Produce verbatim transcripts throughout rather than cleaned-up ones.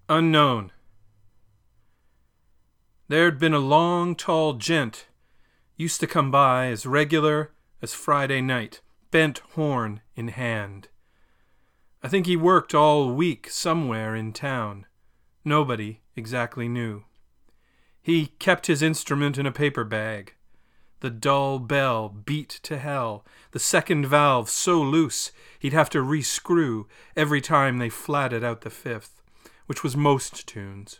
Unknown. There'd been a long, tall gent, used to come by as regular as Friday night, bent horn in hand. I think he worked all week somewhere in town. Nobody exactly knew. He kept his instrument in a paper bag. The dull bell beat to hell, the second valve so loose he'd have to re-screw every time they flatted out the fifth, which was most tunes.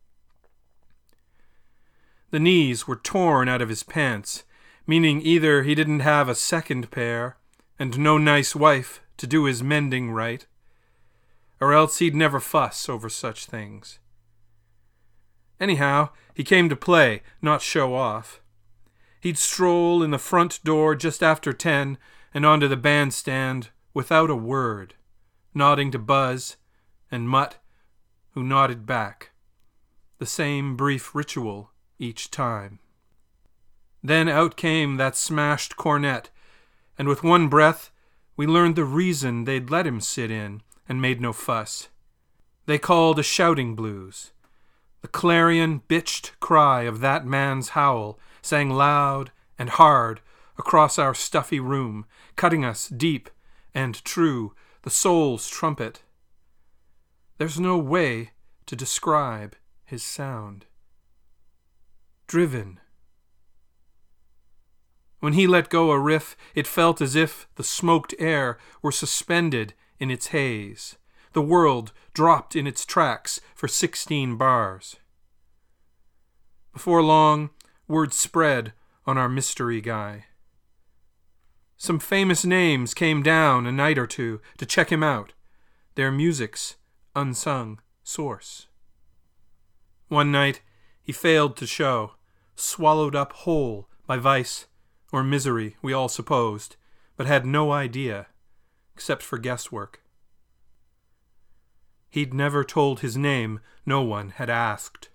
The knees were torn out of his pants, meaning either he didn't have a second pair and no nice wife to do his mending right, or else he'd never fuss over such things. Anyhow, he came to play, not show off. He'd stroll in the front door just after ten and onto the bandstand without a word, nodding to Buzz and Mutt, who nodded back. The same brief ritual each time. Then out came that smashed cornet, and with one breath we learned the reason they'd let him sit in and made no fuss. They called a shouting blues. The clarion bitched cry of that man's howl sang loud and hard across our stuffy room, cutting us deep and true, the soul's trumpet. There's no way to describe his sound. Driven. When he let go a riff, it felt as if the smoked air were suspended in its haze. The world dropped in its tracks for sixteen bars. Before long, word spread on our mystery guy. Some famous names came down a night or two to check him out, their music's unsung source. One night, he failed to show, swallowed up whole by vice or misery, we all supposed, but had no idea, except for guesswork. He'd never told his name, no one had asked.